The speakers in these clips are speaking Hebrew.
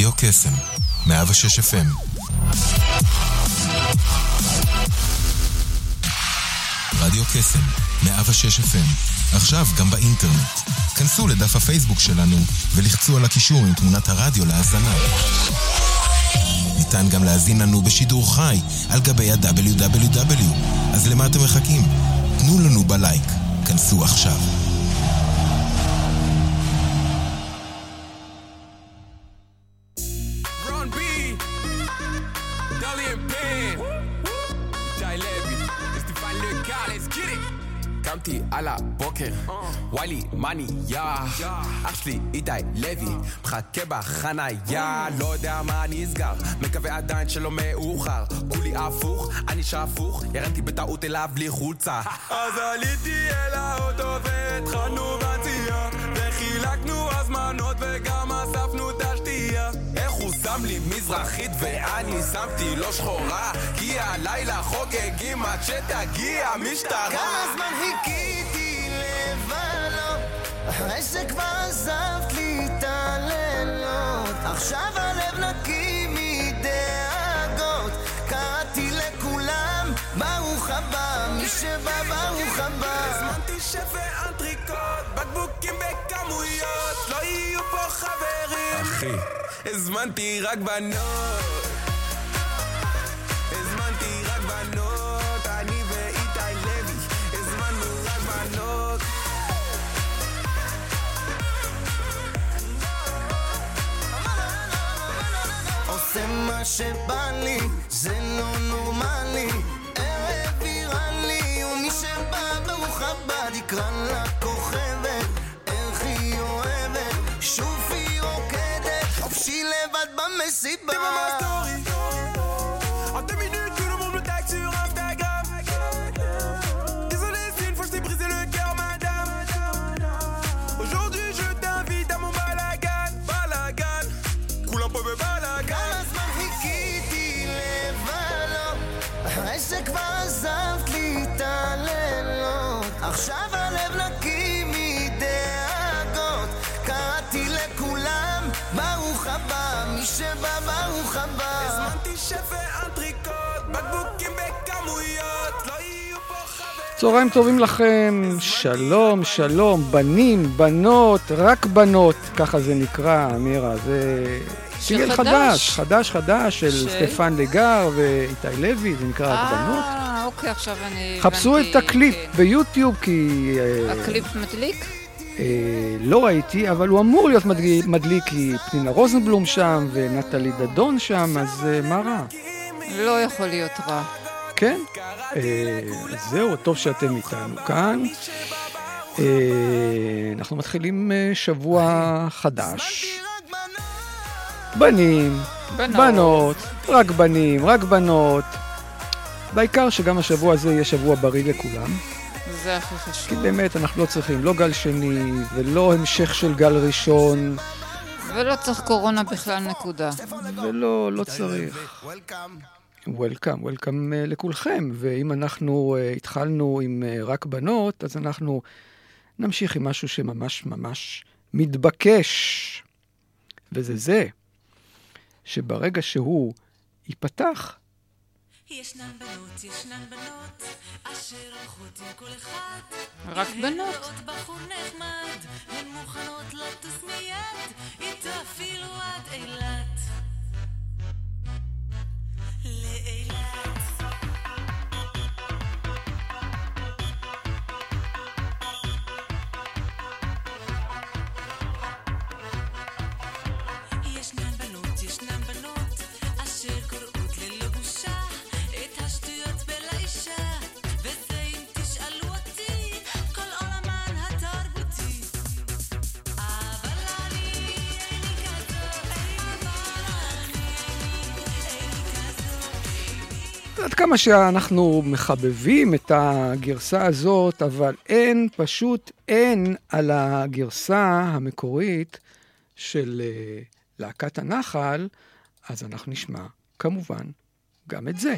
רדיו קסם, 106 FM. רדיו קסם, 106 FM. עכשיו גם באינטרנט. כנסו לדף הפייסבוק שלנו ולחצו על הקישור עם תמונת הרדיו להאזנה. ניתן גם להאזין לנו בשידור חי על גבי ה-www. אז למה אתם מחכים? תנו לנו בלייק. כנסו עכשיו. קמתי על הבוקר, וואלי מני יא, אח שלי איתי לוי, מחכה בחנייה, לא יודע מה נסגר, מקווה עדיין שלא מאוחר, כולי הפוך, אני שפוך, ירדתי בטעות אליו בלי חולצה, אז עליתי אל האוטו והתחלנו בנסיעה, וחילקנו הזמנות וגם אספנו את השתייה, איך הוא שם לי מזרחית ואני שמתי לו שחורה, כי הלילה חוגגים עד שתגיע משטרה. כמה זמן חיכיתי לבלות, אחרי שכבר עזבת לי את הלילות, עכשיו הלב נקי מדאגות, קראתי לכולם ברוך הבא, מי שבא ברוך הבא. הזמנתי שף ואנטריקוט, בקבוקים בכמויות, לא יהיו פה חברים, אחי, הזמנתי רק בנות, הזמנתי רק בנות, אני ואיתי לוי, הזמנו רק בנות. עושה מה שבא לי, זה לא נורמלי, ערב איראני, ומי שבא ברוך הבא, תקרא לה כוכבת, איך היא אוהבת, שוב היא רוקדת, חופשי לבד במסיבה. T'es ma story. En 2 minutes, tout le monde me tag sur Instagram. Désolé, c'est une fois je t'ai brisé le cœur, madame. Aujourd'hui, je t'invite à mon balagan. Balagan. Coule un peu de balagan. כמה זמן חיכיתי לבלות, אחרי שכבר עזבת לי את הלילות, עכשיו הלב נקי מדאגות, קראתי לכולם ברוך הבא, מי שבא ברוך הבא. הזמנתי שף ואנטריקוט, בקבוקים בכמויות, לא יהיו פה חברים. צהריים טובים לכם, שלום, שלום, בנים, בנות, רק בנות, ככה זה נקרא, אמירה, זה סיגל חדש של סטפן לגר ואיתי לוי, זה נקרא רק בנות. אוקיי, עכשיו אני... חפשו את הקליפ ביוטיוב, כי... הקליפ מדליק? לא ראיתי, אבל הוא אמור להיות מדליק, כי פנינה רוזנבלום שם ונטלי דדון שם, אז מה רע? לא יכול להיות רע. כן? אז זהו, טוב שאתם איתנו כאן. אנחנו מתחילים שבוע חדש. בנים, בנות, רק בנים, רק בנות. בעיקר שגם השבוע הזה יהיה שבוע בריא לכולם. זה הכי חשוב. כי באמת אנחנו לא צריכים לא גל שני ולא המשך של גל ראשון. ולא צריך קורונה בכלל, נקודה. ולא, לא צריך. וולקאם לכולכם. ואם אנחנו התחלנו עם רק בנות, אז אנחנו נמשיך עם משהו שממש ממש מתבקש. וזה זה, שברגע שהוא ייפתח, ישנן בנות, אשר הולכות עם כל אחד. רק בנות. עוד בחור נחמד, הן מוכנות לטוס מיד, איתו אפילו עד אילת. לאילת. ישנן בנות, אשר קוראות ללא בושה, את השטויות בלאישה, וזה אם תשאלו אותי, כל עולמן התרבותי. אבל אני איני כזאת, עד כמה שאנחנו מחבבים את הגרסה הזאת, אבל פשוט אין על הגרסה המקורית של להקת הנחל, אז אנחנו נשמע כמובן גם את זה.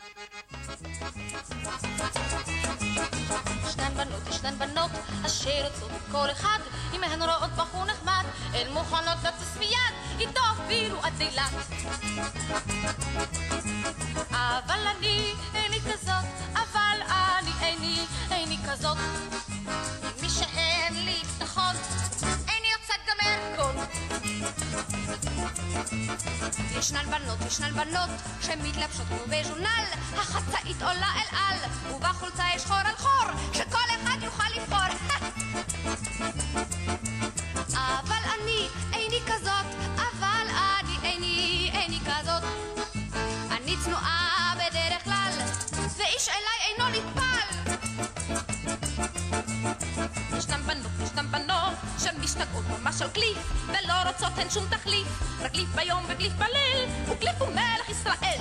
ישנן בנות אשר רוצות כל אחד, אם הן רואות בחור נחמד, הן מוכנות לטוס מיד, איתו אפילו עד אילת. אבל אני איני כזאת, אבל אני איני כזאת. מי שאין לי ביטחון, איני יוצאת גם מהרקון. ישנן בנות שמתלבשות כמו בז'ונל, החצאית עולה אל על, ובחולצה יש חור על חור, שכל אחד יוכל לבחור. אבל אני איני כזאת, אבל אני איני כזאת. אני צנועה בדרך כלל, ואיש אליי אינו נטפל. ישנם בנות שמשתגעות ממש על גליף, ולא רוצות הן שום תחליף, רק גליף ביום וגליף בליל, וגליף הוא מלך ישראל.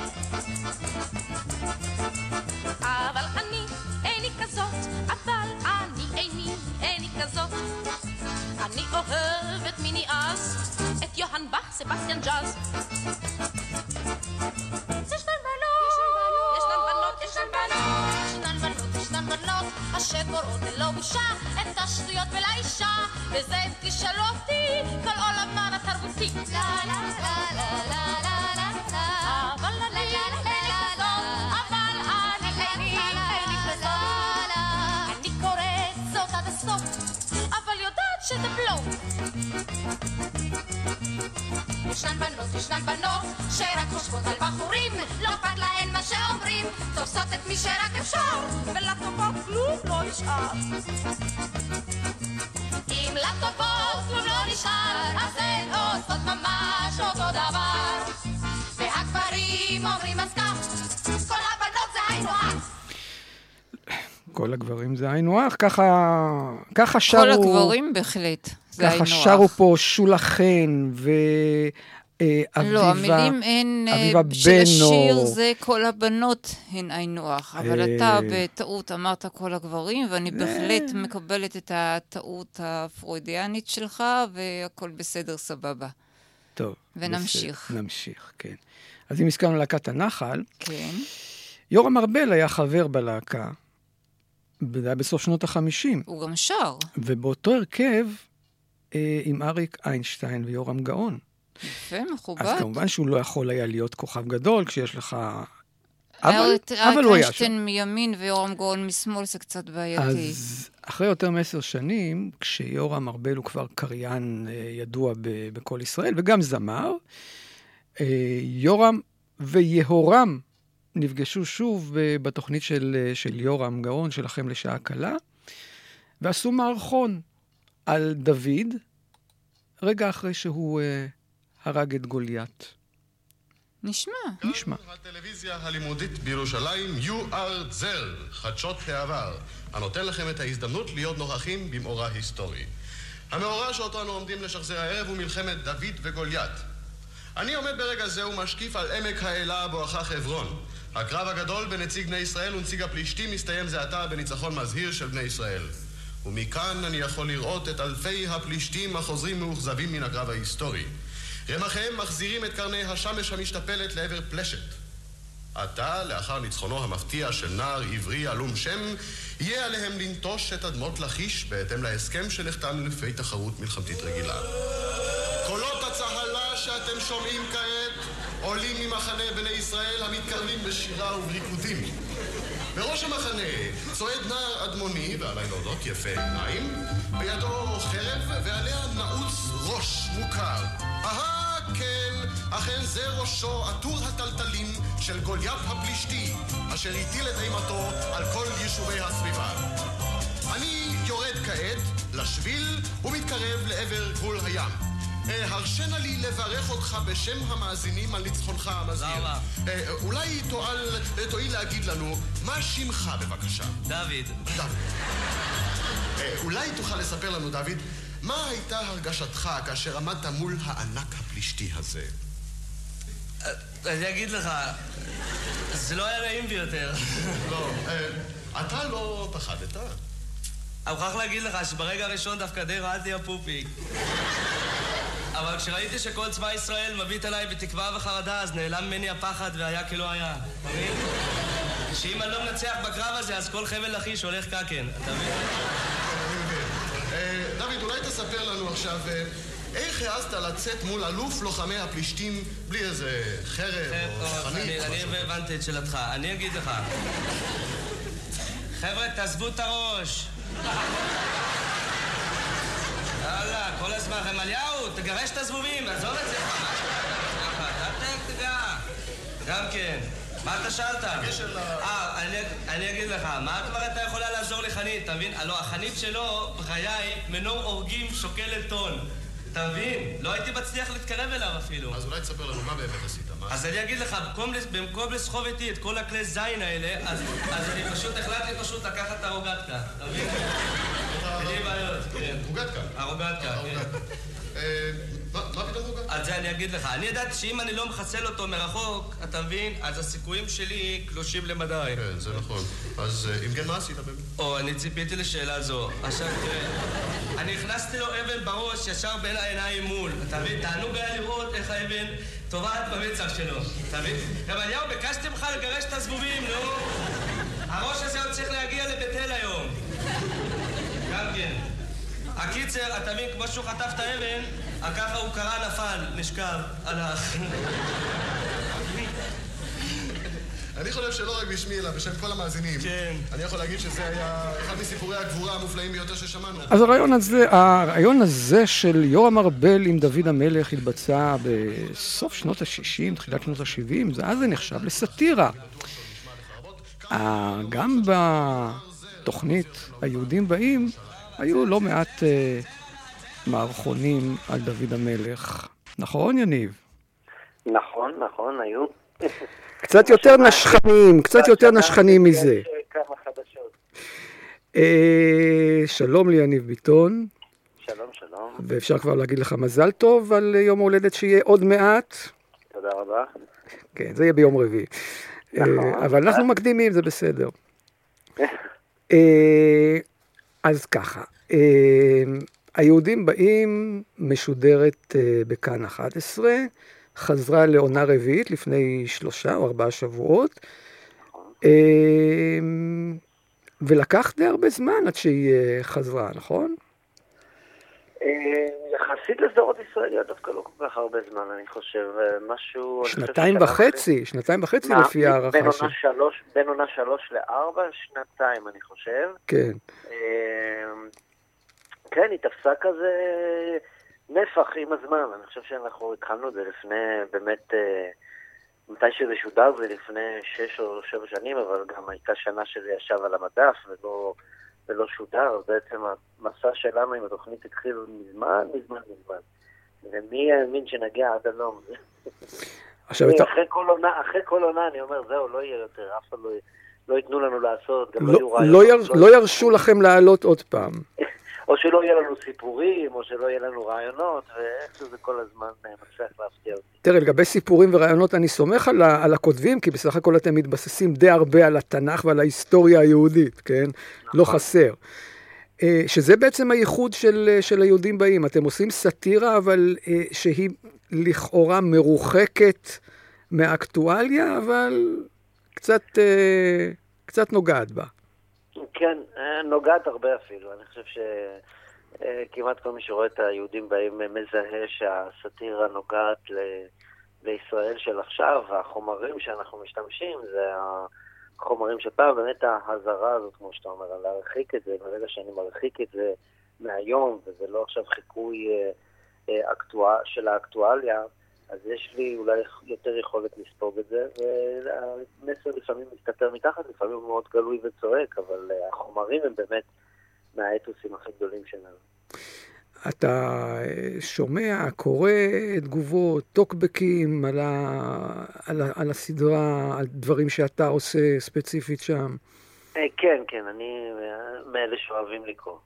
אבל אני איני כזאת, אבל אני איני כזאת. אני אוהבת מיני אז, את יוהאן באך, סבסטיאן ג'אז. ישנן בנות אשר קוראות ללא בושה את השטויות ולאישה, וזה תשאלו אותי כל עולמן התרבותי. לה לה לה לה לה לה לה לה. אבל אני איני כזאת, אבל אני איני כזאת. אני קוראת זאת עד הסוף, אבל יודעת שזה בלוף. ישנן בנות שרק חושבות על בחורים, לא אכפת להן מה שאומרים, תופסות את מי שרק אפשר, ולטובות כלום לא נשאר. אם לטובות כלום לא נשאר, אז הן עושות ממש אותו דבר. והגברים אומרים אז כך, כל הבנות זה היינו הך. כל הגברים זה היינו הך, ככה שרו... כל הגברים בהחלט, זה היינו הך. ככה שרו פה שולה חן לא, המילים הן של השיר זה כל הבנות הן היינו הך, אבל אתה בטעות אמרת כל הגברים, ואני בהחלט מקבלת את הטעות הפרוידיאנית שלך, והכל בסדר, סבבה. טוב. ונמשיך. נמשיך, כן. אז אם הזכרנו להקת הנחל, כן. יורם ארבל היה חבר בלהקה, זה היה בסוף שנות ה-50. הוא גם שר. ובאותו הרכב עם אריק איינשטיין ויורם גאון. יפה, מכובד. אז כמובן שהוא לא יכול היה להיות כוכב גדול כשיש לך... אריק איינשטיין מימין ויורם גאון משמאל זה קצת בעייתי. אז אחרי יותר מ10 שנים, כשיורם ארבל הוא כבר קריין ידוע בכל ישראל, וגם זמר, יורם ויהורם נפגשו שוב בתוכנית של יורם גאון, שלכם לשעה קלה, ועשו מערכון על דוד, רגע אחרי שהוא הרג את גוליית. נשמע. הטלוויזיה הלימודית בירושלים, You are there, חדשות העבר, הנותן לכם את ההזדמנות להיות נוכחים במאורע היסטורי. המאורע שאותו אנו עומדים לשחזר הערב הוא מלחמת דוד וגוליית. אני עומד ברגע זה ומשקיף על עמק האלה בואכה חברון. הקרב הגדול בין נציג בני ישראל ונציג הפלישתים מסתיים זה עתה בניצחון מזהיר של בני ישראל. ומכאן אני יכול לראות את אלפי הפלישתים החוזרים מאוכזבים מן הקרב ההיסטורי. רמחיהם מחזירים את קרני השמש המשתפלת לעבר פלשת. עתה, לאחר ניצחונו המפתיע של נער עברי עלום שם, יהיה עליהם לנטוש את אדמות לכיש בהתאם להסכם שנחתם לפי תחרות מלחמתית רגילה. קולות הצהלה שאתם שומעים כעת עולים ממחנה בני ישראל המתקרבים בשירה ובריקודים. בראש המחנה צועד נער אדמוני, ועליי להודות יפה עיניים, בידו חרב ועליה נעוץ ראש מוכר. כן, אכן זה ראשו עטור הטלטלים של גוליית הפלישתי, אשר הטיל את אימתו על כל יישובי הסביבה. אני יורד כעת לשביל ומתקרב לעבר גבול הים. הרשנה לי לברך אותך בשם המאזינים על ניצחונך המזהיר. אולי תואיל להגיד לנו מה שמך בבקשה? דוד. אולי תוכל לספר לנו, דוד, מה הייתה הרגשתך כאשר עמדת מול הענק הפלישתי הזה? אני אגיד לך, זה לא היה נעים ביותר. לא, אתה לא פחדת? אני מוכרח להגיד לך שברגע הראשון דווקא די רעדתי הפופיק. אבל כשראיתי שכל צבא ישראל מביט עליי בתקווה וחרדה, אז נעלם ממני הפחד והיה כלא היה. אתה מבין? שאם אני לא מנצח בקרב הזה, אז כל חבל לכיש הולך קקן. אתה מבין? דוד, אולי תספר לנו עכשיו, איך העזת לצאת מול אלוף לוחמי הפלישתים בלי איזה חרב או חנית? אני הבנתי את שאלתך. אני אגיד לך. חבר'ה, תעזבו את הראש. יאללה, כל הזמן. רמליהו, תגרש את הזבובים, עזוב את זה. תגע. גם כן. מה אתה שאלת? אני אגיד לך, מה כבר אתה יכולה לעזור לחנית, אתה מבין? הלוא החנית שלו, בחיי, מנור אורגים שוקלת טון. אתה מבין? לא הייתי מצליח להתקרב אליו אפילו. אז אולי תספר לנו מה באמת עשית, מה? אז אני אגיד לך, במקום לסחוב איתי את כל הכלי זין האלה, אז אני החלטתי לקחת את הרוגטקה. אתה מבין? בלי בעיות, כן. רוגטקה? הרוגטקה, כן. מה פתאום רוגטקה? אז זה אני אגיד לך. אני ידעתי שאם אני לא מחסל אותו מרחוק, אתה מבין? אז הסיכויים שלי קלושים למדי. כן, זה נכון. אז אם כן, מה עשית באמת? אני ציפיתי לשאלה זו. עכשיו תראה, אני הכנסתי לו אבן בראש ישר בין העיניים מול. אתה מבין? תענוג היה לראות איך האבן טובעת במצח שלו. אתה מבין? רמליהו, ביקשתי ממך לגרש את הזבובים, נו. הראש הזה עוד צריך להגיע לבית אל היום. גם כן. הקיצר, אתה מבין, כמו שהוא חטף את האבן, ככה הוא קרא נפל, נשכב, הלך. אני חושב שלא רק בשמי, אלא בשם כל המאזינים. כן. אני יכול להגיד שזה היה אחד מסיפורי הגבורה המופלאים ביותר ששמענו. אז הרעיון הזה של יורם ארבל עם דוד המלך התבצע בסוף שנות ה-60, תחילת שנות ה-70, אז זה נחשב לסאטירה. גם בתוכנית היהודים באים, היו לא מעט מערכונים על דוד המלך. נכון, יניב? נכון, היו. קצת יותר נשכנים מזה. כמה חדשות. שלום ליניב ביטון. שלום. ואפשר כבר להגיד לך מזל טוב על יום ההולדת שיהיה עוד מעט. תודה רבה. כן, זה יהיה ביום רביעי. אבל אנחנו מקדימים, זה בסדר. אז ככה, היהודים באים משודרת בכאן 11, חזרה לעונה רביעית לפני 3 או 4 שבועות, ולקח די הרבה זמן עד שהיא חזרה, נכון? יחסית לסדרות ישראליות דווקא לא כל כך הרבה זמן, אני חושב, משהו... 2.5 לפי הערכה בין עונה 3 ל-4, 2 אני חושב. כן. כן, היא תפסה כזה נפח עם הזמן, אני חושב שאנחנו התחלנו את זה לפני, באמת, מתי שזה שודר זה לפני 6 או 7 שנים, אבל גם הייתה שנה שזה ישב על המדף ולא שודר, בעצם המסע שלנו עם התוכנית התחיל מזמן. ומי האמין שנגיע עד הלום? אחרי כל עונה אני אומר, זהו, לא יהיה יותר, אף אחד לא ייתנו לנו לעשות, גם לא יהיו רעיונות. לא ירשו לכם לעלות עוד פעם. או שלא יהיה לנו סיפורים, או שלא יהיה לנו רעיונות, ואיך שזה כל הזמן מצליח להפתיע אותי. תראה, לגבי סיפורים ורעיונות אני סומך על הכותבים, כי בסך הכל אתם מתבססים די הרבה על התנ"ך ועל ההיסטוריה היהודית, כן? לא חסר. שזה בעצם הייחוד של היהודים באים. אתם עושים סאטירה, אבל שהיא לכאורה מרוחקת מהאקטואליה, אבל קצת נוגעת בה. כן, נוגעת הרבה אפילו. אני חושב שכמעט כל מי שרואה את היהודים באים מזהה שהסאטירה נוגעת לישראל של עכשיו, והחומרים שאנחנו משתמשים זה החומרים שפעם, באמת ההזרה הזאת, כמו שאתה אומר, להרחיק את זה, ברגע שאני מרחיק את זה מהיום, וזה לא עכשיו חיקוי של האקטואליה, אז יש לי אולי יותר יכולת לספוג את זה, והמסר לפעמים מסתתר מתחת, לפעמים הוא מאוד גלוי וצועק, אבל החומרים הם באמת מהאתוסים הכי גדולים שלנו. אתה שומע, קורא תגובות, טוקבקים על הסדרה, על דברים שאתה עושה ספציפית שם? כן, אני מאלה שאוהבים לקרוא.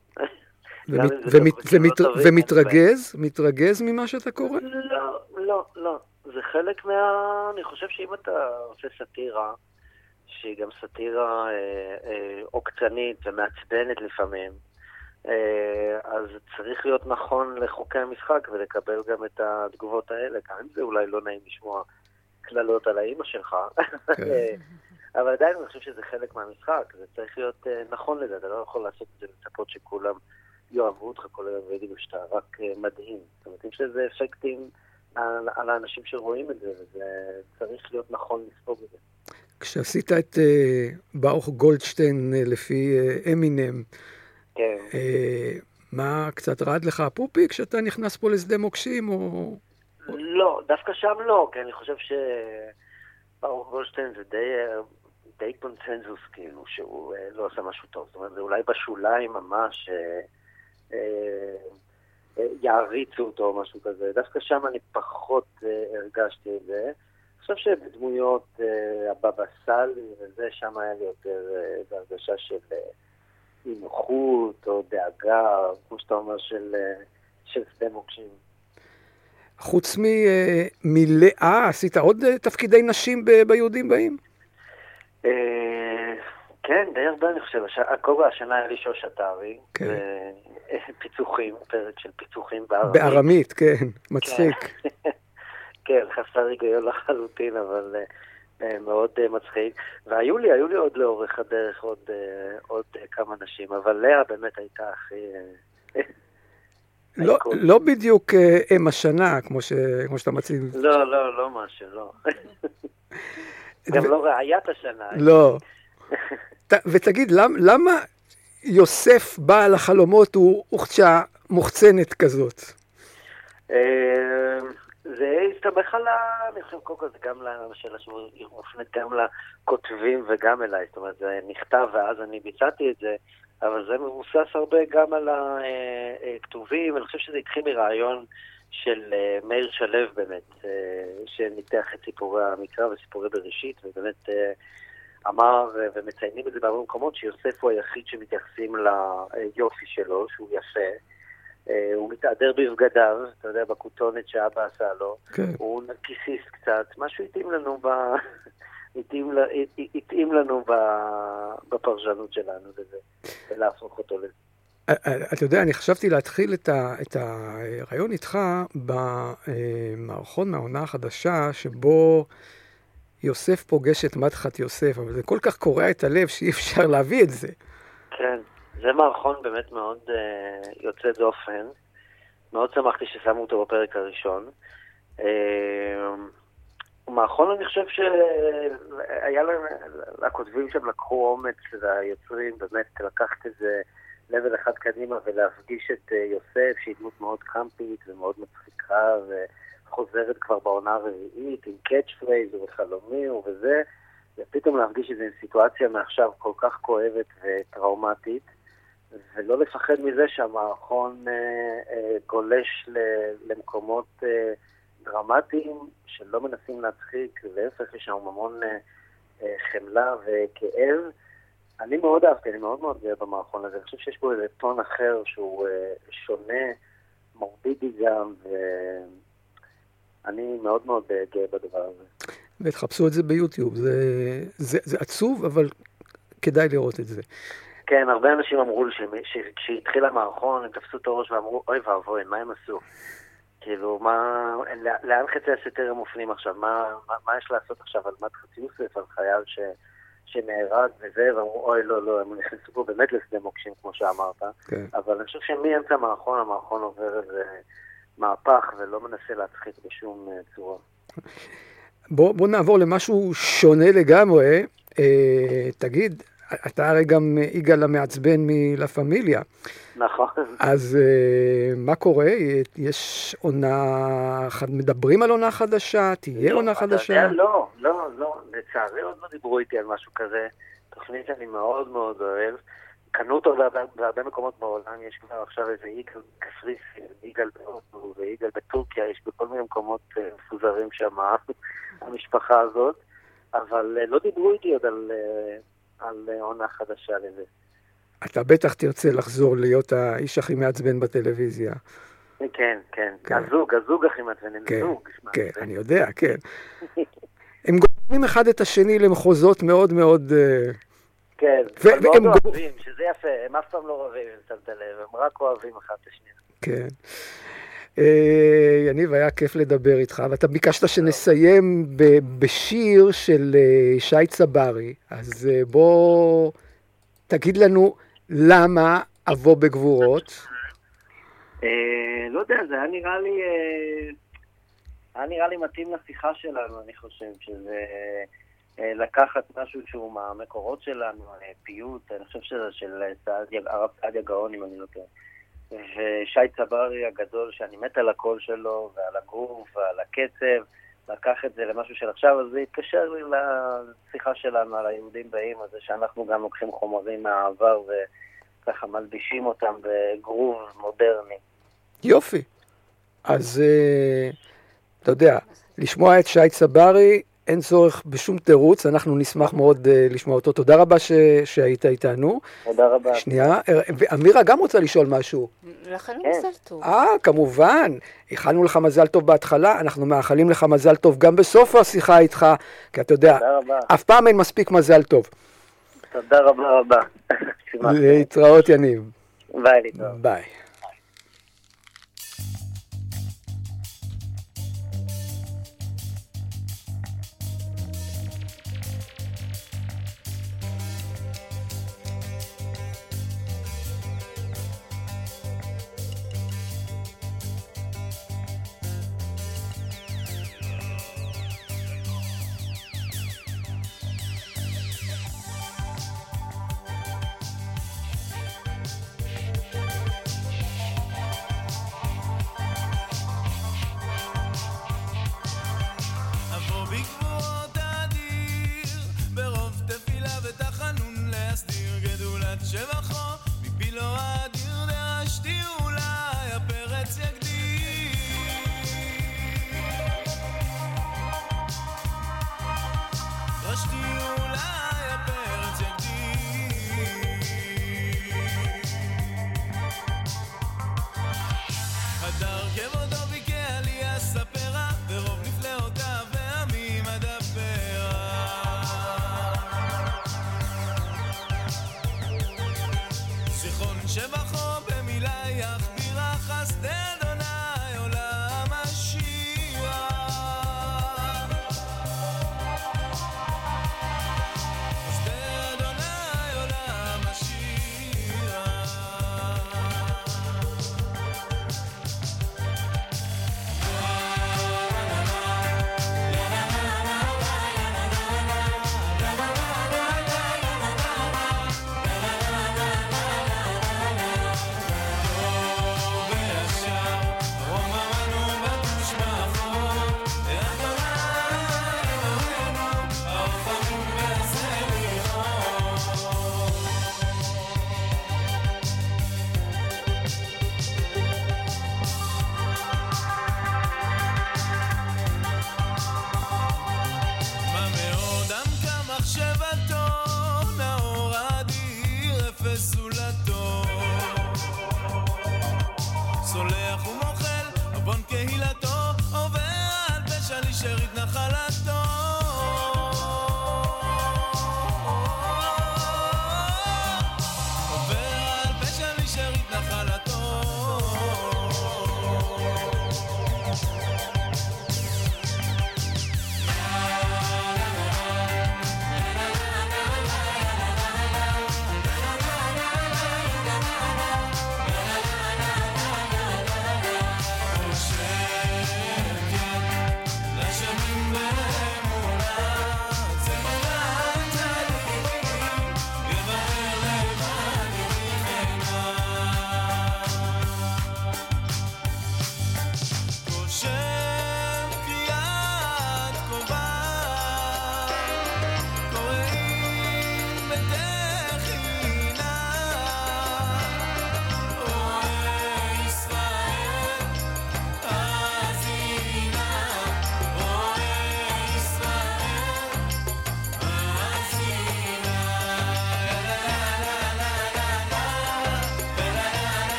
מתרגז ממה שאתה קורא? לא. זה חלק אני חושב שאם אתה עושה סאטירה, שהיא גם סאטירה עוקצנית ומעצבנת לפעמים, אז צריך להיות נכון לחוקי המשחק ולקבל גם את התגובות האלה. גם זה אולי לא נעים לשמוע כללות על האמא שלך. אבל עדיין אני חושב שזה חלק מהמשחק. זה צריך להיות נכון לזה. אתה לא יכול לעשות את זה לצפות שכולם יאהבו אותך כל היום ויגידו שאתה רק מדהים. זאת אומרת, יש לזה אפקטים על האנשים שרואים את זה, וזה צריך להיות נכון לספוג את זה. כשעשית את ברוך גולדשטיין לפי אמינם, כן. מה קצת רעד לך הפופיק שאתה נכנס פה לשדה מוקשים או... לא, דווקא שם לא, כי אני חושב שברוך גולדשטיין זה די קונצנזוס כאילו, שהוא לא עושה משהו טוב. זאת אומרת, זה אולי בשוליים ממש יעריצו אותו או משהו כזה. דווקא שם אני פחות הרגשתי את זה. אני חושב שבדמויות הבבא סאלי וזה, שם היה לי יותר הרגשה של אי-נוחות או דאגה, כמו שאתה אומר, של שדה מוקשים. חוץ מלאה, עשית עוד תפקידי נשים ביהודים באים? כן, די הרבה אני חושב. קודם השנה היה לי שוש אתרי, פיצוחים, פרק של פיצוחים בארמית. בארמית, כן, מצחיק. כן, חסר היגיון לחלוטין, אבל מאוד מצחיק. והיו לי עוד לאורך הדרך עוד כמה נשים, אבל לאה באמת הייתה הכי... לא בדיוק אם השנה, כמו שאתה מציב. לא משהו, לא. גם לא רעיית השנה. לא. ותגיד, למה יוסף בעל החלומות הוא אוכצ'ה מוחצנת כזאת? זה הסתמך על אני חושב קודם כל זה גם לשאלה שמופנית גם לכותבים וגם אליי, זאת אומרת זה נכתב ואז אני ביצעתי את זה, אבל זה מבוסס הרבה גם על הכתובים. אני חושב שזה התחיל מרעיון של מאיר שלו באמת, שניתח את סיפורי המקרא וסיפורי בראשית, ובאמת אמר, ומציינים את זה בהרבה מקומות, שיוסף הוא היחיד שמתייחסים ליופי שלו, שהוא יפה, הוא מתעדר בבגדיו, אתה יודע, בכותונת שאבא עשה לו, הוא נרקיסיסט קצת, משהו התאים לנו בפרשנות שלנו לזה, ולהפוך אותו לזה. אתה יודע, אני חשבתי להתחיל את הרעיון איתך במערכון מהעונה החדשה, שבו יוסף פוגש את מדחת יוסף, אבל זה כל כך קורע את הלב שאי אפשר להביא את זה. כן, זה מערכון באמת מאוד יוצא דופן. מאוד שמחתי ששמו אותו בפרק הראשון. מערכון אני חושב שהיה לכותבים שם לקחו אומץ והיוצרים באמת לקחת את זה לבל אחד קדימה ולהפגיש את יוסף שהיא דמות מאוד קמפית ומאוד מצחיקה וחוזרת כבר בעונה הרביעית עם קאץ' פרייז וחלומי וזה, ופתאום להפגיש את זה עם סיטואציה מעכשיו כל כך כואבת וטראומטית, ולא לפחד מזה שהמערכון גולש למקומות דרמטיים שלא מנסים להצחיק, להפך יש שם המון חמלה וכאב. אני מאוד אהבתי, אני מאוד מאוד גאה במערכון הזה. אני חושב שיש בו איזה טון אחר שהוא שונה, מורבידי גם, ואני מאוד מאוד גאה בדבר הזה. ותחפשו את זה ביוטיוב. זה עצוב, אבל כדאי לראות את זה. כן, הרבה אנשים אמרו לי שכשהתחיל המערכון, הם תפסו את הראש ואמרו, אוי ואבוי, מה הם עשו? כאילו, לאן חצי הסתר הם מופנים עכשיו? מה יש לעשות עכשיו על מדחת יוסף, על חייל שנהרג וזה, ואמרו, אוי, לא, הם נכנסו פה באמת לשדה מוקשים, כמו שאמרת. כן. אבל אני חושב שמאמצע המערכון עובר איזה מהפך, ולא מנסה להצחיק בשום צורה. בוא נעבור למשהו שונה לגמרי. תגיד, אתה הרי גם יגאל המעצבן מלה פמיליה. נכון. אז מה קורה? יש עונה, מדברים על עונה חדשה? תהיה עונה חדשה? לא. לצערי עוד לא דיברו איתי על משהו כזה. תוכנית שאני מאוד מאוד אוהב. קנו אותו בהרבה מקומות בעולם. יש כבר עכשיו איזה יגאל קפריסין, יגאל בהודו ויגאל בטורקיה. יש בכל מיני מקומות מפוזרים שם, המשפחה הזאת. אבל לא דיברו איתי עוד על עונה חדשה לזה. אתה בטח תרצה לחזור להיות האיש הכי מעצבן בטלוויזיה. כן. הזוג הכי מעצבן, זוג. כן, אני יודע, כן. הם גורמים אחד את השני למחוזות מאוד מאוד... כן, הם מאוד אוהבים, שזה יפה, הם אף פעם לא רבים, אם שמת לב, הם רק אוהבים אחד את השני. כן. יניב, היה כיף לדבר איתך, ואתה ביקשת שנסיים בשיר של שי צברי, אז בוא תגיד לנו למה אבוא בגבורות. לא יודע, זה היה נראה לי מתאים לשיחה שלנו, אני חושב שזה לקחת משהו שהוא מהמקורות שלנו, פיוט, אני חושב שזה של הרב סעדיה גאון, אם אני לא טועה. ושי צברי הגדול, שאני מת על הקול שלו, ועל הגרוף, ועל הקצב, לקח את זה למשהו של עכשיו, אז זה התקשר לי לשיחה שלנו על היהודים באים, הזה שאנחנו גם לוקחים חומרים מהעבר, וככה מלבישים אותם בגרוב מודרני. יופי. אז אתה יודע, לשמוע את שי צברי, אין צורך בשום תירוץ, אנחנו נשמח מאוד לשמוע אותו. תודה רבה שהיית איתנו. תודה רבה. שנייה, ואמירה גם רוצה לשאול משהו. לכן מזל טוב. כמובן. איחלנו לך מזל טוב בהתחלה, אנחנו מאחלים לך מזל טוב גם בסוף השיחה איתך, כי אתה יודע, אף פעם אין מספיק מזל טוב. תודה רבה. להתראות יניב. ביי להתראות. ביי.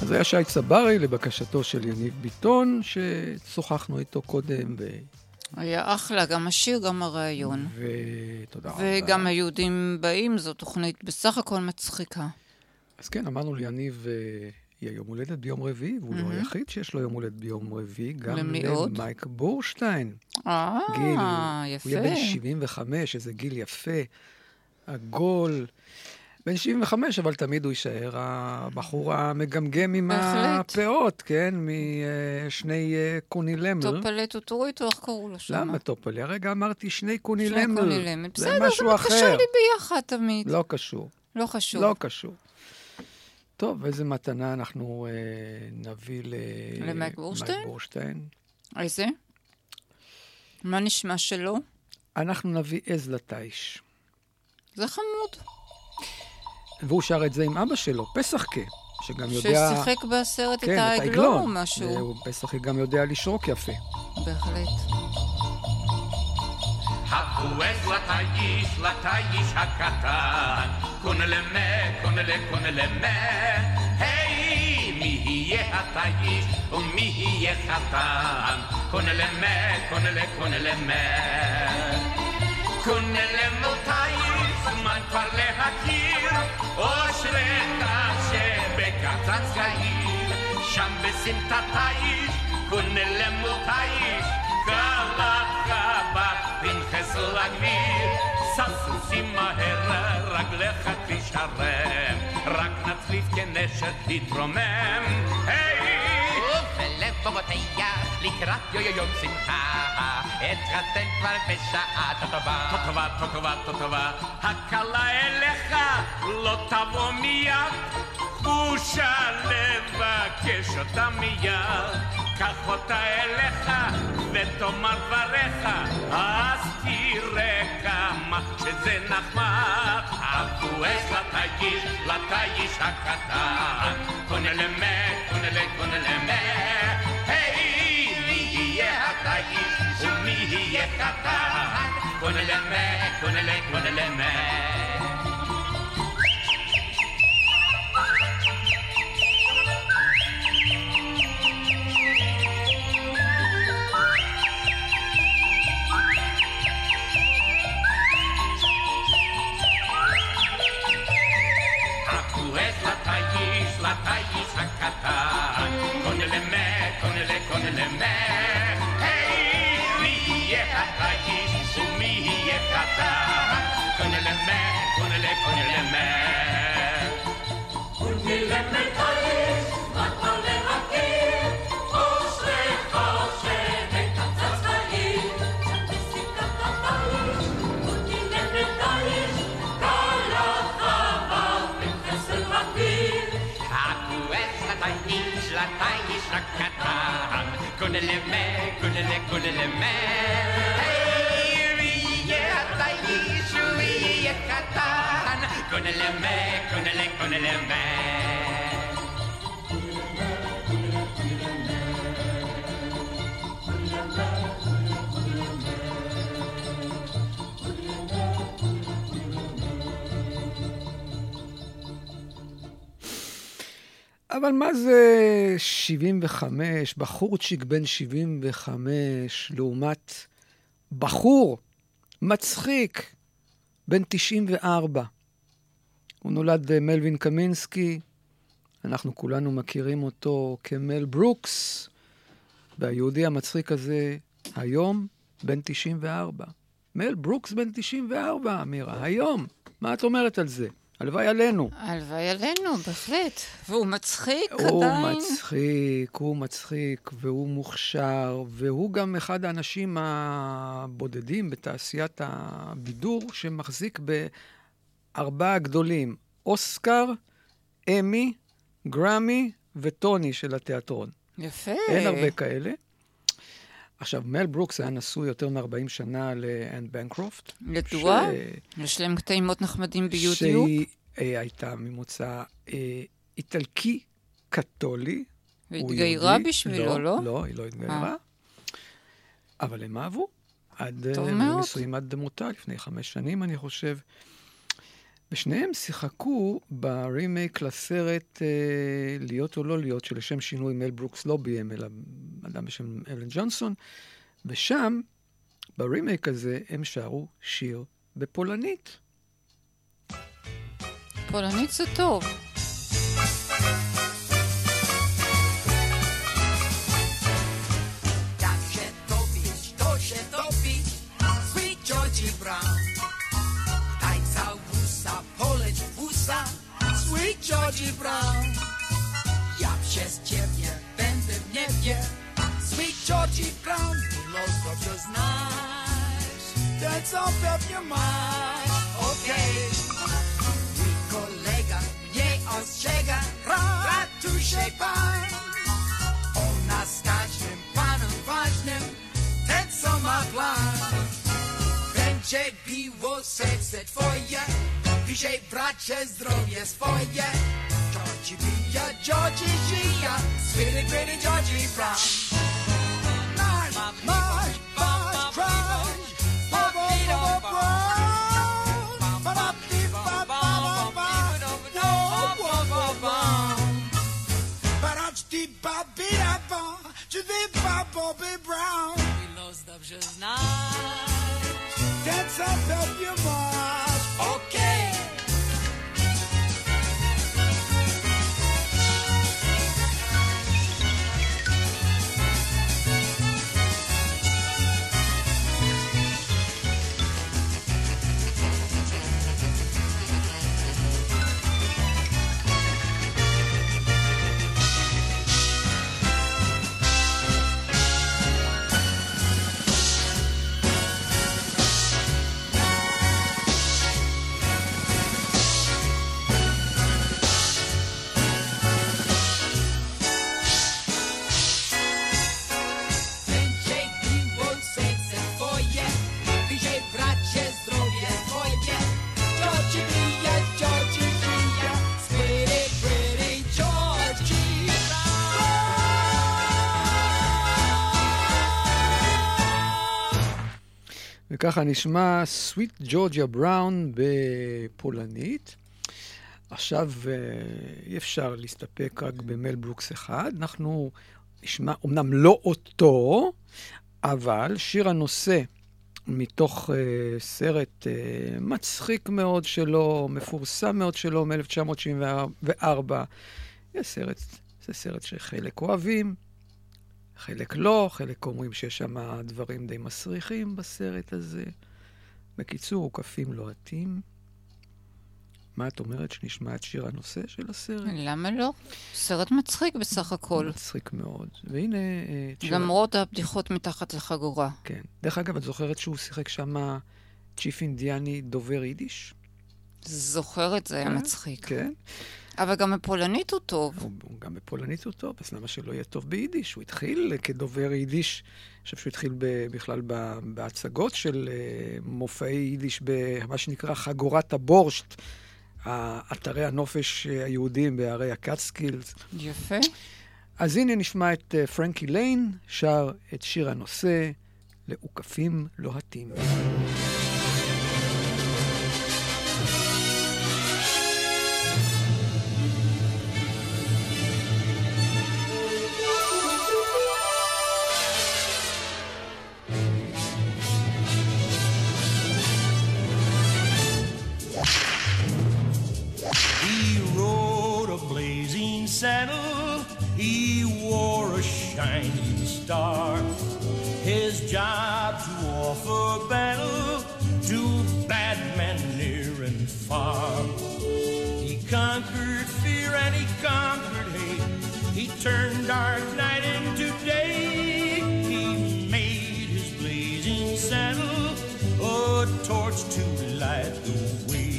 אז היה שי צברי לבקשתו של יניב ביטון, ששוחחנו איתו קודם. היה אחלה, גם השיר, גם הרעיון. ותודה רבה. וגם היהודים באים, זו תוכנית בסך הכל מצחיקה. אז כן, אמרנו ליניב, יהיה יום הולדת ביום רביעי, והוא לא היחיד שיש לו יום הולדת ביום רביעי, גם למייק בורשטיין. גיל, יפה. הוא יהיה בן 75, איזה גיל יפה, עגול. בן 75, אבל תמיד הוא יישאר הבחור המגמגם עם הפאות, כן? משני קוני למל. טופלה טוטוריטו, איך קראו לו שם? למה טופלה? הרגע אמרתי שני קוני למל. קוני למל. בסדר, זה מתקשר לי ביחד תמיד. לא קשור. לא חשוב. לא קשור. טוב, איזה מתנה אנחנו נביא למייק בורשטיין? איזה? מה נשמע שלו? אנחנו נביא עז לטייש. זה חמוד. והוא שר את זה עם אבא שלו, פסחקה, שגם יודע... ששיחק בסרט את העגלון או משהו. פסחקה גם יודע לשרוק יפה. בהחלט. הבועז לטייש הקטן, קונלמה, היי, מי יהיה הטייש ומי יהיה חתן, קונלמה. קונלמה טייש, זמן כבר להכיר, אושרך שבקצץ קהיר, שם בסמטת טייש, קונלמה טייש, קלחה פנחס לגביר, ססוסים מהר, רגלך תשרם, רק נצליף כנשת תתרומם, היי! ובלב בובותיה, לקראת יום שמחה, התחתן כבר בשעה טובה, הקלה אליך לא תבוא מיד, בושה לבקש אותה מיד, קח אותה אליך ותאמר דבריך, אז תראה כמה שזה נחמד. הבועז לטייש הקטן, קונלמה, היי, מי יהיה הטייש ומי יהיה קטן, קונלמה. לטייש הקטן, קונלמה, היי, מי יהיה הטייש ומי יהיה קטן, קונלמה. קונלמה טייש, מה להכיר, אושרך שבקצץ קהיר, שבסמטת הטייש, קונלמה טייש, קלחה פנחס לגביר. לטייש הקטן, קונלמה, היי, מי יהיה הטייש ומי יהיה קטן, קונלמה. אבל מה זה 75, בחורצ'יק בן 75, לעומת בחור מצחיק בן 94. הוא נולד מלווין קמינסקי, אנחנו כולנו מכירים אותו כמל ברוקס, והיהודי המצחיק הזה היום בן 94. מל ברוקס בן 94, אמירה, היום. מה את אומרת על זה? הלוואי עלינו. הלוואי עלינו, בהחלט. והוא מצחיק הוא עדיין. הוא מצחיק, והוא מוכשר, והוא גם אחד האנשים הבודדים בתעשיית הבידור, שמחזיק בארבעה גדולים, אוסקר, אמי, גרמי וטוני של התיאטרון. יפה. אין הרבה כאלה. עכשיו, מל ברוקס היה נשוי יותר מ-40 שנה לאן בנקרופט. ידוע? יש להם קטעים מאוד נחמדים ביוטיוב. שהיא הייתה ממוצא איטלקי קתולי. והתגיירה בשבילו, לא? לא, היא לא התגיירה. אבל הם אהבו. טוב מאוד. נישואים עד מותה, לפני 5 שנים, אני חושב. ושניהם שיחקו ברימייק לסרט להיות או לא להיות, שלשם שינוי מל ברוקס לא ביים, אלא אדם בשם אלן ג'ונסון, ושם, ברימייק הזה, הם שרו שיר בפולנית. פולנית זה טוב. Sweet Georgie Brown, ja przez ciebie będę w niebie. Sweet Georgie Brown, los dobrze znasz, te co pewnie masz. Okej, mój kolega mnie ostrzega, ratuj się pan. On nas każdym panem ważnym, ten co ma plan. Będzie biło serce twoje, bliżej bracie zdrowie swoje. Georgie bija, Georgie żyja, sweetie pretty Georgie Brown. March, march, march, crush, ba-ba-ba-ba-ba, ba-ba-ba-ba-ba-ba, ba-ba-ba-ba-ba, ba-da-di-ba-bi-da-ba, Bobby Brown. I los dobrze znasz, ten co pewnie masz. Okej. וככה נשמע Sweet Georgia Brown בפולנית. עכשיו אי אפשר להסתפק רק במל ברוקס אחד. אנחנו נשמע, אמנם לא אותו, אבל שיר הנושא מתוך סרט מצחיק מאוד שלו, מפורסם מאוד שלו, מ-1974. זה סרט שחלק אוהבים, חלק לא, חלק אומרים שיש שם דברים די מסריחים בסרט הזה. בקיצור, עוקפים לוהטים. מה את אומרת שנשמע את שיר הנושא של הסרט? למה לא? סרט מצחיק בסך הכל. מצחיק מאוד. והנה... למרות הבדיחות מתחת לחגורה. כן. דרך אגב, את זוכרת שהוא שיחק שם צ'יף אינדיאני דובר יידיש? זוכרת, זה היה מצחיק. כן. אבל גם בפולנית הוא טוב. גם בפולנית הוא טוב, אז למה שלא יהיה טוב ביידיש? הוא התחיל כדובר יידיש, אני חושב שהוא התחיל בכלל בהצגות של מופעי יידיש במה שנקרא חגורת הבורשט, אתרי הנופש היהודים בערי הקאטסקילס. יפה. אז הנה נשמע את פרנקי ליין, שר את שיר הנושא לעוקפים לוהטים. Saddle, he wore a shining star. His job to offer battle to bad men near and far. He conquered fear and he conquered hate. He turned dark night into day. He made his blazing saddle a torch to light the way.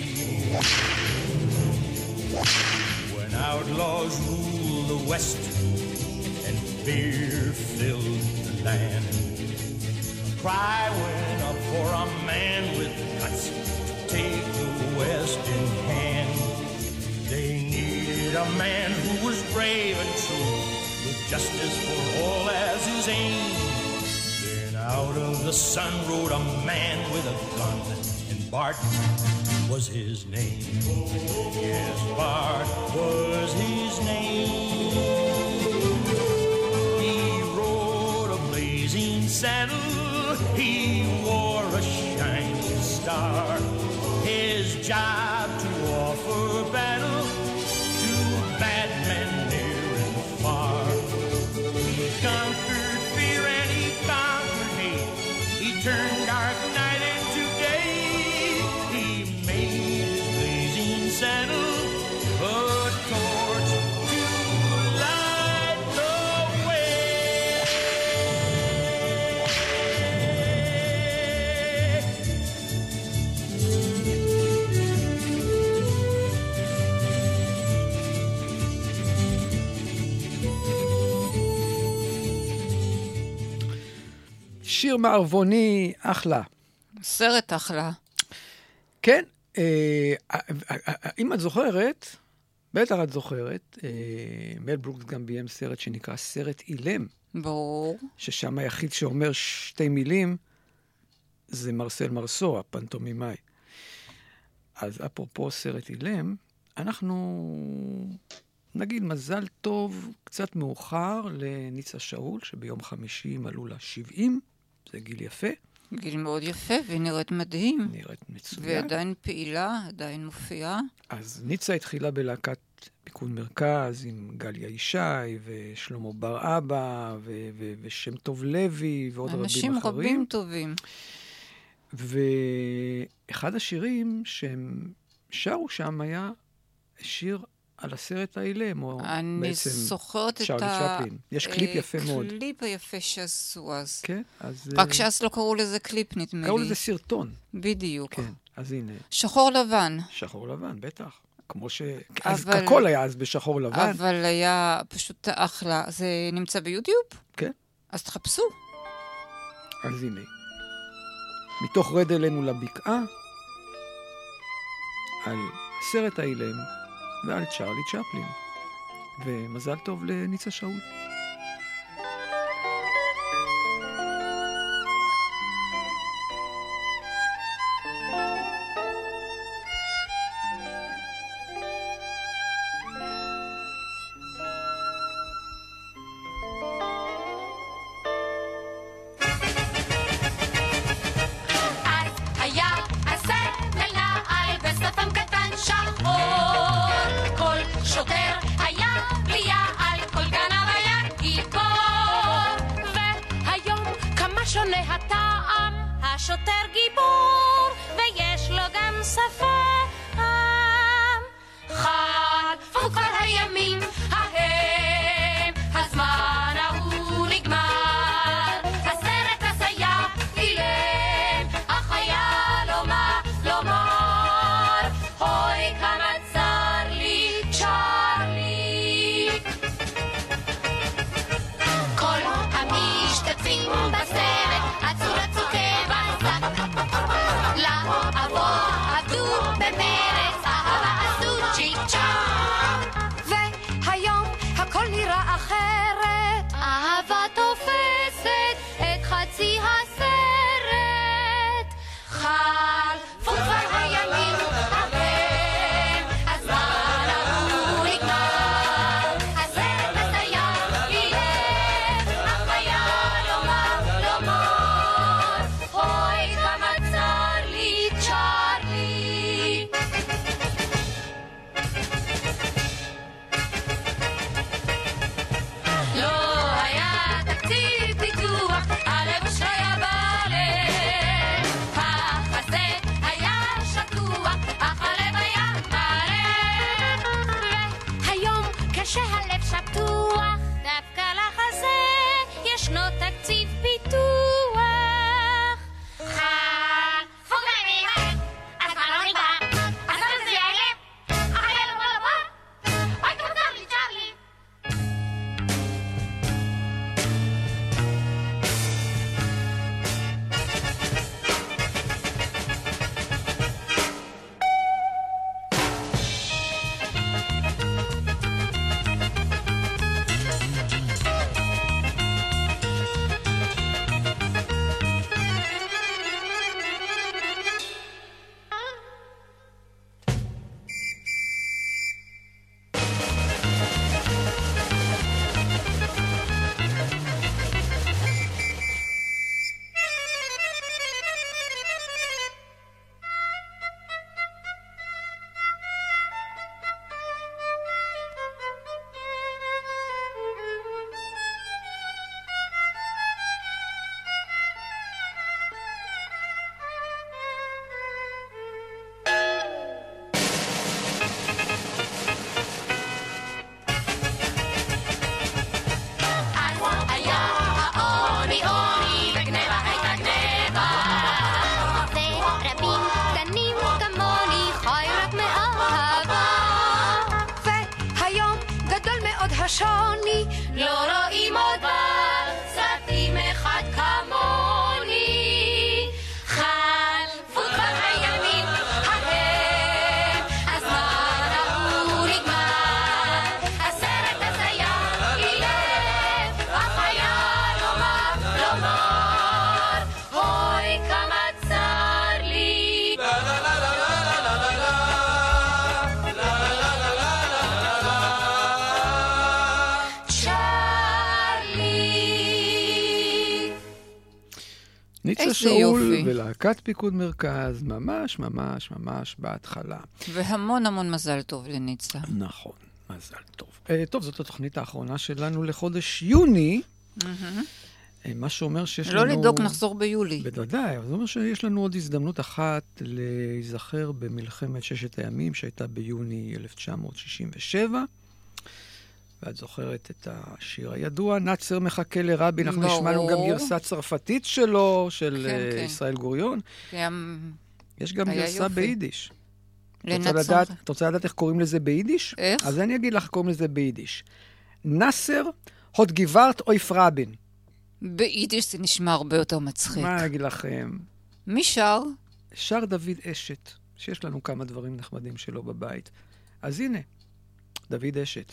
Outlaws rule the West and fear filled the land. A cry went up for a man with guts to take the West in hand. They needed a man who was brave and true, with justice for all as his aim. Then out of the sun rode a man with a gun, and Bart was his name. Yes, Bart was his name. He rode a blazing saddle. He wore a shining star. His job to offer battle to bad men near and far. He conquered fear and he conquered hate. He turned dark night into day. He made his blazing saddle a torch to light the way. שיר מערבוני, אחלה. סרט אחלה. כן, אם את זוכרת, בטח את זוכרת, מל ברוקס גם ביים סרט שנקרא סרט אילם. ברור. ששם היחיד שאומר שתי מילים, זה מרסל מרסו, הפנטומימאי. אז אפרופו סרט אילם, אנחנו נגיד מזל טוב קצת מאוחר לניצה שאול, שביום חמישי מלאו לה 70, זה גיל יפה. גיל מאוד יפה, והיא נראית מדהים. נראית מצוין. ועדיין פעילה, עדיין מופיעה. אז ניצה התחילה בלהקת פיקוד מרכז עם גליה ישי ושלמה בר אבא ושם טוב לוי ועוד רבים אחרים. אנשים רבים טובים. ואחד השירים שהם שרו שם היה שיר על הסרט האילם, או בעצם צ'רלי צ'פלין. יש קליפ יפה מאוד. קליפ היפה שעשו אז. כן, אז... רק שאז לא קראו לזה קליפ, נדמה לי. קראו לזה סרטון. בדיוק. כן, אז הנה. שחור לבן. שחור לבן, בטח. כמו ש... אז הכל היה אז בשחור לבן. אבל היה פשוט אחלה. זה נמצא ביוטיוב? כן. אז תחפשו. אז הנה. מתוך רד אלינו לבקעה, על סרט האילם, ועל צ'רלי צ'פלין. ומזל טוב לניצה שאול. השוני, לא רואים עוד בסרטים אחד כמוני. חלפו כבר הימים ההם, הזמן ההוא נגמר. הסרט הזה ילך, אף היה לומר, אוי כמה צר לי. ניצה שאול ולהקת פיקוד מרכז, ממש ממש ממש בהתחלה. והמון המון מזל טוב לניצה. נכון, מזל טוב. טוב, זאת התוכנית האחרונה שלנו לחודש יוני. מה שאומר שיש לנו... לא לדאוג, נחזור ביולי. בוודאי, אבל זה אומר שיש לנו עוד הזדמנות אחת להיזכר במלחמת ששת הימים שהייתה ביוני 1967. ואת זוכרת את השיר הידוע, נאצר מחכה לרבין, אנחנו נשמענו גם גרסה צרפתית שלו, של ישראל גוריון. יש גם גרסה ביידיש. את רוצה לדעת איך קוראים לזה ביידיש? איך? אז אני אגיד לך, קוראים לזה ביידיש. נאצר הוד גווארט אויף רבין. ביידיש זה נשמע הרבה יותר מצחיק. מה אגיד לכם? מי שר? שר דוד אשת, שיש לנו כמה דברים נחמדים שלו בבית. אז הנה. דוד אשת.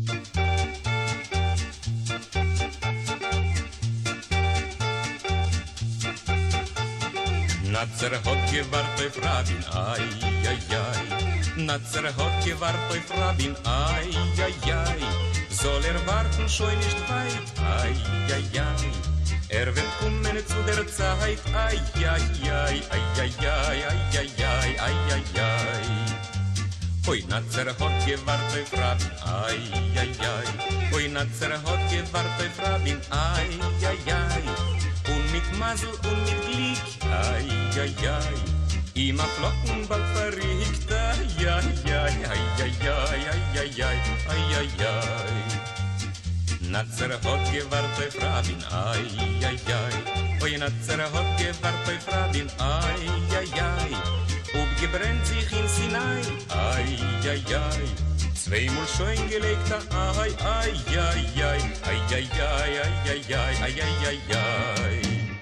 Natzer hat gewart auf Rabin, ai, ai, ai. Natzer hat gewart auf Rabin, ai, ai, ai. Soll warten schon nicht weit, ai, ai, ai. Wird kommen zu der Zeit, ai, ai, ai, ai, ai, ai, ai, ai, ai, ai, ai, ai. Oi, Natzer hat gewart auf Rabin, ai, ai, ai. Oi, Natzer hat gewart auf Rabin, ai, ai, ai. Und mit Masel und mit Glück, ai, ai, ai. Immer Flocken bald verrückt, ai, ai, ai, ai, ai, ai, ai, ai, ai, ai, ai. Natzer hat gewart auf Rabin, ai, ai, ai. Oi, Natzer hat gewart auf Rabin, ai, ai, ai. Gebrennt sich in Sinai, ai, ai, ai. Zweimal schon gelegt, ai, ai, ai, ai, ai, ai, ai, ai, ai, ai, ai, ai, ai.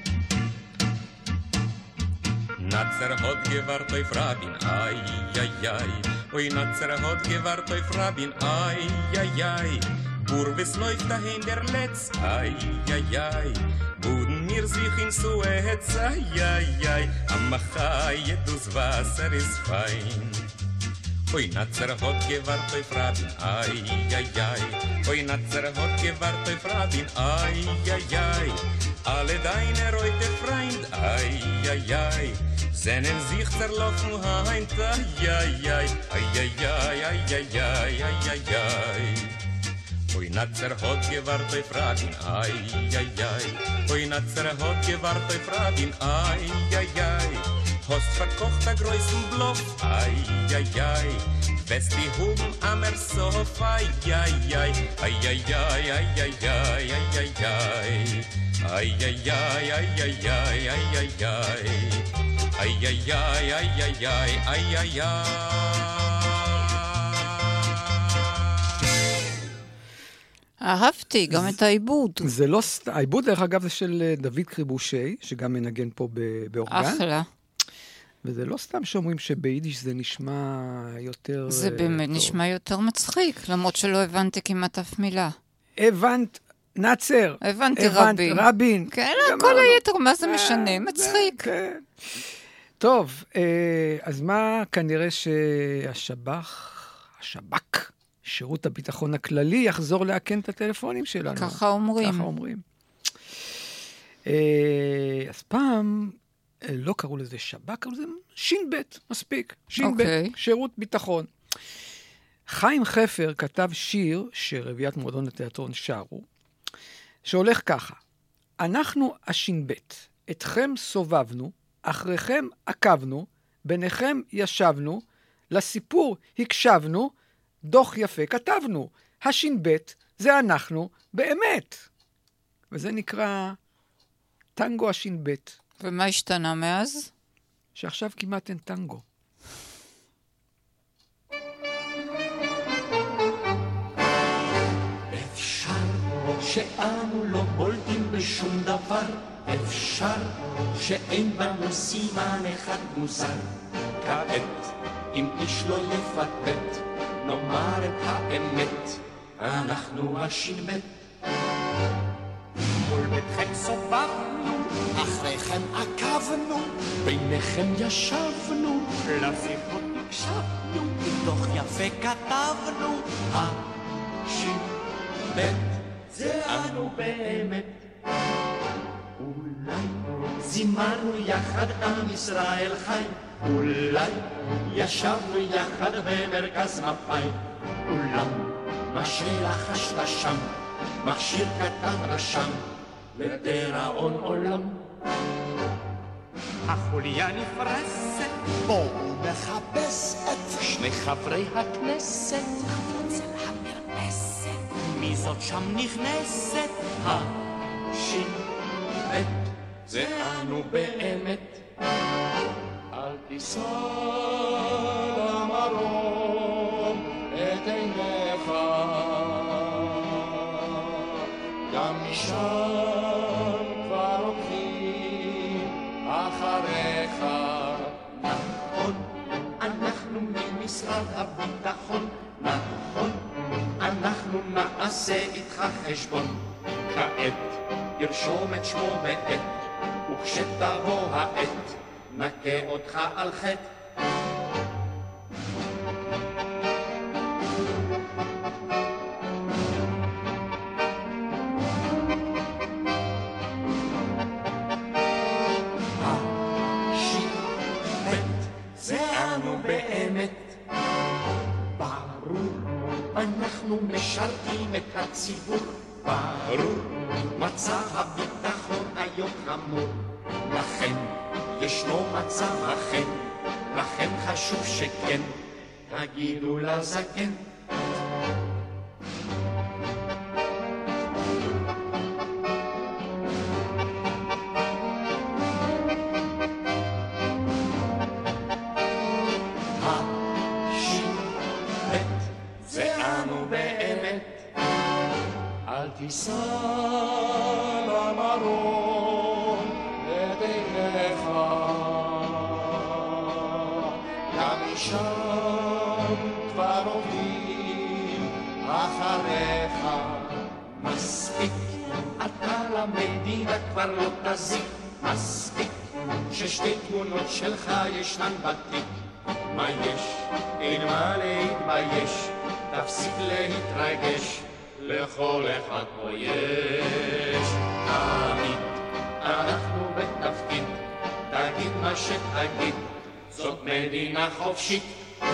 Natzer hat gewart auf Rabin, ai, ai, ai. Oi, Natzer hat gewart auf Rabin, ai, ai, ai. Burwes läuft dahin der Letz, ai, ai, ai. Buden mir sich in Suez, ai, ai, ai. Am Achai, das Wasser ist fein. Oi, Natzer hat gewart auf Rabin, ai, ai, ai. Oi, Natzer hat gewart auf Rabin, ai, ai, ai. Alle deine Reute Freund, ai, ai, ai. Seinen sich zerlaufen heint, ai, ai, ai. Ai, ai, ai, ai, ai, ai, ai, ai, ai. Oi, Natzer hat gewart auf Rabin, ai, ai, ai. Oi, Natzer hat gewart auf Rabin, ai, ai, ai. Hast verkocht a größen Bluff, ai, ai, ai. West die Huben am Ersof, ai, ai, ai. Ai, ai, ai, ai, ai, ai, ai, ai, ai. Ai, ai, ai, ai, ai, ai, ai, ai, ai. Ai, ai, ai, ai, ai, ai, ai, ai, ai. אהבתי, גם את העיבוד. זה לא... העיבוד, דרך אגב, זה של דוד קריבושי, שגם מנגן פה באורגן. אחלה. וזה לא סתם שאומרים שביידיש זה נשמע יותר... זה באמת נשמע יותר מצחיק, למרות שלא הבנתי כמעט אף מילה. הבנת נאצר. הבנתי רבין. כן, כל היתר, מה זה משנה? מצחיק. כן. טוב, אז מה כנראה השב"כ, שירות הביטחון הכללי, יחזור להקן את הטלפונים שלנו. ככה אומרים. ככה אומרים. אז פעם לא קראו לזה שב"כ, קראו לזה שינבט, מספיק. שינבט, שירות ביטחון. חיים חפר כתב שיר שרביית מועדון התיאטרון שרו, שהולך ככה: אנחנו השינבט, אתכם סובבנו, אחריכם עקבנו, ביניכם ישבנו, לסיפור הקשבנו, דוח יפה כתבנו. השינבט זה אנחנו באמת. וזה נקרא טנגו השינבט. ומה השתנה מאז? שעכשיו כמעט אין טנגו. שאנו לא בולטים בשום דבר, אפשר שאין בנו סימן אחד מוזר. כעת, אם איש לא יפטפט, נאמר את האמת, אנחנו הש"ב. מול ביתכם סובבנו, אחריכם עקבנו, ביניכם ישבנו, לשיחות הקשבנו, מתוך יפה כתבנו, הש"ב זה אנו באמת. אולי זימרנו יחד עם ישראל חי, אולי ישבנו יחד במרכז מפאי, אולם מה שלחשת שם, מכשיר קטן רשם לדיראון עולם. החוליה נפרסת, בואו נחפש את שני חברי הכנסת אצל המרפסת. מי זאת שם נכנסת? הש"ב זה אנו באמת. אל תישא למרום את עיניך, גם משם כבר עוקבים אחריך. נכון, אנחנו ממשרד הביטחון, נכון, אנחנו נעשה איתך חשבון. כעת תרשום את שמו בעת, וכשתבוא העת נכה אותך על חטא. אנחנו משרתים את הציבור, ברור, מצב הביטחון היום חמור, לכן ישנו מצב אחר, לכן חשוב שכן תגידו לזקן. תישא למרום את עיניך, גם משם כבר עובדים אחריך. מספיק, אתה למדינה כבר לא תזיק, מספיק ששתי תמונות שלך ישנן בתיק. מה יש? אין מה להתבייש, תפסיק להתרגש, לכל אחד פה יש. תמיד אנחנו בתפקיד, תגיד מה שתגיד, זאת מדינה חופשית.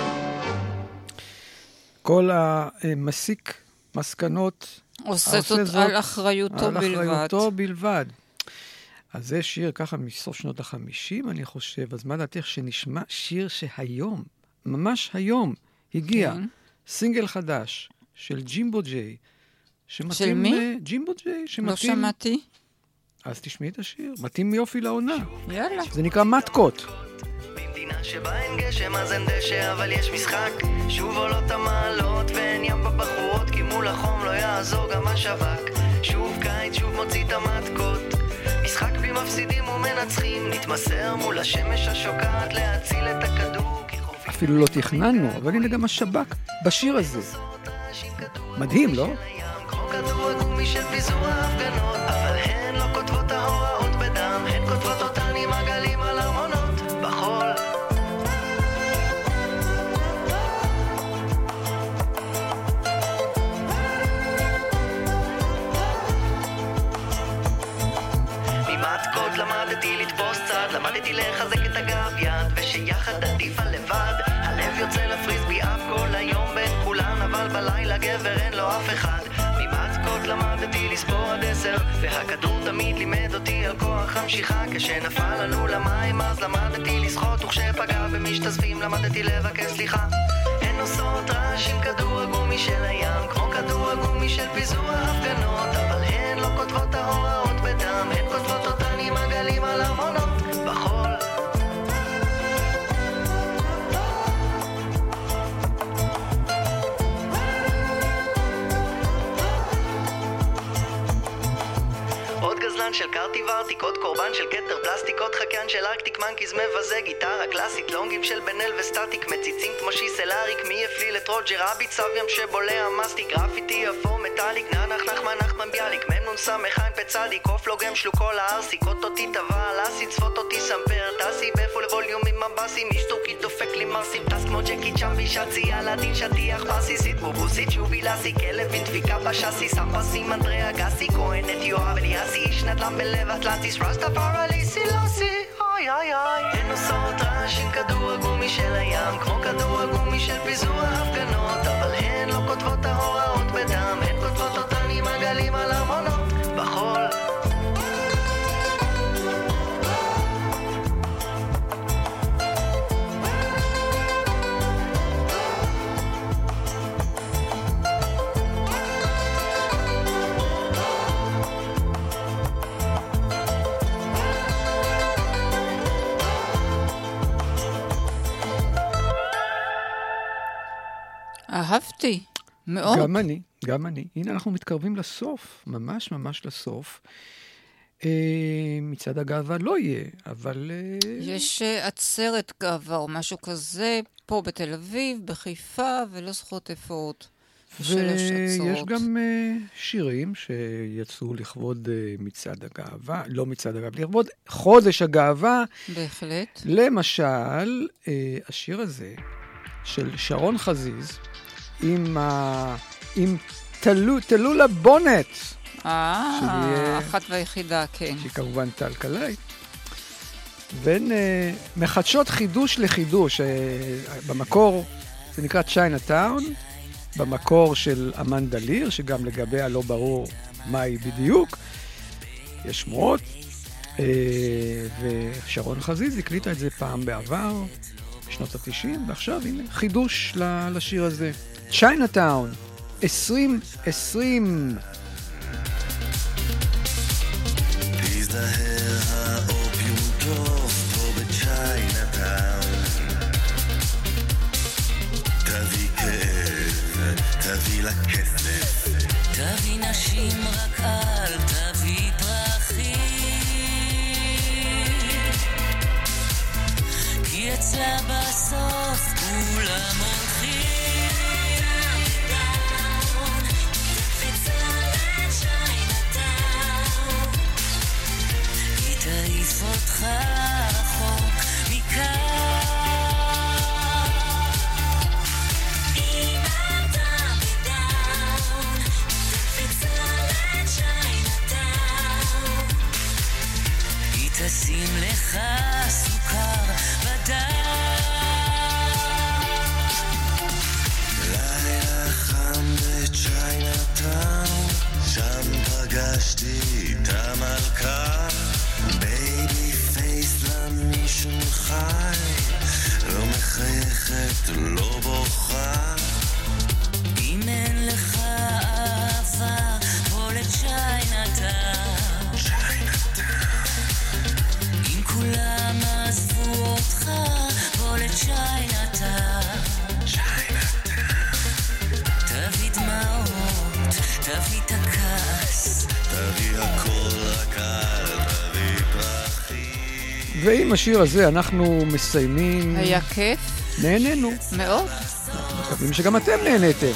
כל המסיק מסקנות עושה זאת על אחריותו בלבד. על אחריותו בלבד. אז זה שיר ככה מסוף שנות ה-50, אני חושב. אז מה דעתך שנשמע שיר שהיום, ממש היום, הגיע סינגל חדש של ג'ימבו ג'יי, של מי? ג'ימבו ג'יי, לא שמעתי. אז תשמעי את השיר, מתאים יופי לעונה. יאללה. זה נקרא מתקות. במדינה שבה אין גשם אז אין דשא, אבל יש משחק, שוב עולות המעלות ואין ים בבחורות, כי מול החום לא יעזור גם השווק. שוב קיץ, שוב מוציא את המתקות, משחק בלי מפסידים ומנצחים, נתמסר מול השמש השוקעת להציל את הכדור. אפילו לא תכננו, אבל הנה גם השב"כ בשיר הזה. מדהים, לא? כמו כדור הגומי של פיזור ההפגנות, אבל הן לא כותבות ההוראות בדם, הן כותבות אותן עם עגלים על ארמונות בחול. ממתקות למדתי לתפוס צד, למדתי לחזק את הגב יד, ושיחד עדיף על לבד. הלב יוצא לפריסבי אף כל היום בין כולן, אבל בלילה גבר אין לו אף אחד. ממתקות למדתי לספור עד 10, והכדור תמיד לימד אותי על כוח המשיכה. כשנפל לנו למים אז למדתי לשחות, וכשפגע במשתזפים למדתי לבקש סליחה. הן עושות רעש עם כדור הגומי של הים, כמו כדור הגומי של פיזור ההפגנות, אבל הן לא כותבות ההוראות בדם, הן כותבות אותן עם עגלים על ארמונות בחול. קטן של קרטי ורטיקות, קורבן של קטר פלסטיקות, חקיין של ארקטיק מנקיז מבזה, גיטרה קלאסית, לונגים של בנל וסטטיק, מציצים כמו שיסלאריק, מי יפליל את רוג'ר רביט, סב ים שבולע מסטיק, גרפיטי אפור מטאליק, נח נחמן ביאליק, ממנון סמכיים פצדיק, קוף לוגם שלוקו לארסיק, אותי טבע אלאסי, צפות אותי סמפר, טסי בפול ווליום עם מבסים, משטוקי דופק לי מרסים, טס כמו ג'קי צ'מבי שצי, אלדין שטיח פסיסית, בובוסית שובי כלב עם דפיקה בשאסי, סמפסים אנדריה גסי, כהנת יואב אליאסי, איש נדלם בלב אטלנטיס, רסטה פרליסי לוסי, אוי אוי אוי. הן עושות רעש עם כדור הגומי של הים, כמו כדור הגומי של פיזור ההפגנות, אבל הן לא כותבות ההוראות בדם, הן כותבות אותן עם עגלים על המונות, בחול. אהבתי, מאוד. גם אני. הנה אנחנו מתקרבים לסוף, ממש ממש לסוף. מצד הגאווה לא יהיה, אבל... יש עצרת גאווה או משהו כזה, פה בתל אביב, בחיפה, ולא זכות איפות. ויש גם שירים שיצאו לכבוד מצד הגאווה, לא מצד הגאווה, לכבוד חודש הגאווה. בהחלט. למשל, השיר הזה של שרון חזיז, עם תלולה בונט. אחת והיחידה, כן. שהיא כמובן טל קלעי. בין מחדשות חידוש לחידוש, במקור זה נקרא צ'יינאטאון, במקור של אמנדה ליר, שגם לגביה לא ברור מה היא בדיוק, יש שמועות, ושרון חזיז הקליטה את זה פעם בעבר, בשנות ה-90, ועכשיו הנה חידוש לשיר הזה. צ'יינאטאון, 2020. להזדהר האופיום טוב פה בצ'יינאטאון, תביא כאב, תביא לה כסף, תביא נשים רק אל תביא פרחים, כי אצלה בסוף כולם הולכים. תעיף אותך רחוק מכאן, אם אתה בדאון תקפיצה לצ'יינאטאון, היא תשים לך סוכר בדם. לילה חם בצ'יינאטאון, שם פגשתי את המלכה, בייבי פייס למישון חי, לא מחייכת, לא בוכה. אם אין לך אהבה, בוא לצ'יינאטאון, אם כולם עזבו אותך, בוא לצ'יינאטאון, תביא דמעות, תביא את הכעס, תביא הכל לקל, ועם השיר הזה אנחנו מסיימים. היה כיף. נהנינו. מאוד. מקווים שגם אתם נהניתם.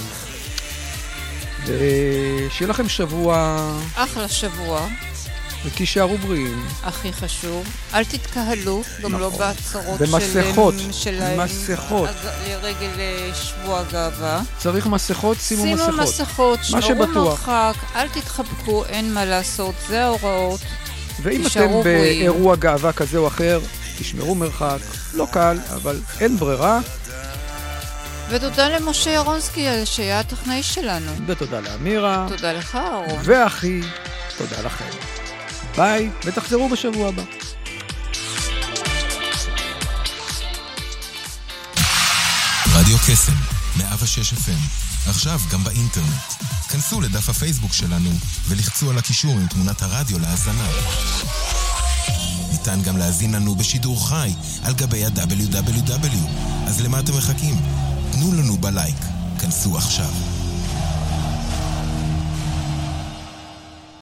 ושיהיה לכם שבוע... אחלה שבוע. ותישארו בריאים. הכי חשוב. אל תתקהלו, גם לא בהצהרות שלהם. מסכות. לרגל שבוע הגאווה. צריך מסכות, שימו מסכות. שימו מסכות, שמרו מרחק, אל תתחבקו, אין מה לעשות, זה ההוראות. ואם אתם באירוע גאווה כזה או אחר, תשמרו מרחק, לא קל, אבל אין ברירה. ותודה למשה ירונסקי שהיה הטכנאי שלנו. ותודה לאמירה. תודה לך, אהרון. ואחי, תודה לכם. ביי, ותחזרו בשבוע הבא. רדיו קסם, 106 FM. עכשיו גם באינטרנט. כנסו לדף הפייסבוק שלנו ולחצו על הקישור עם תמונת הרדיו להאזנה. ניתן גם להאזין לנו בשידור חי על גבי ה-www. אז למה אתם מחכים? תנו לנו בלייק. כנסו עכשיו.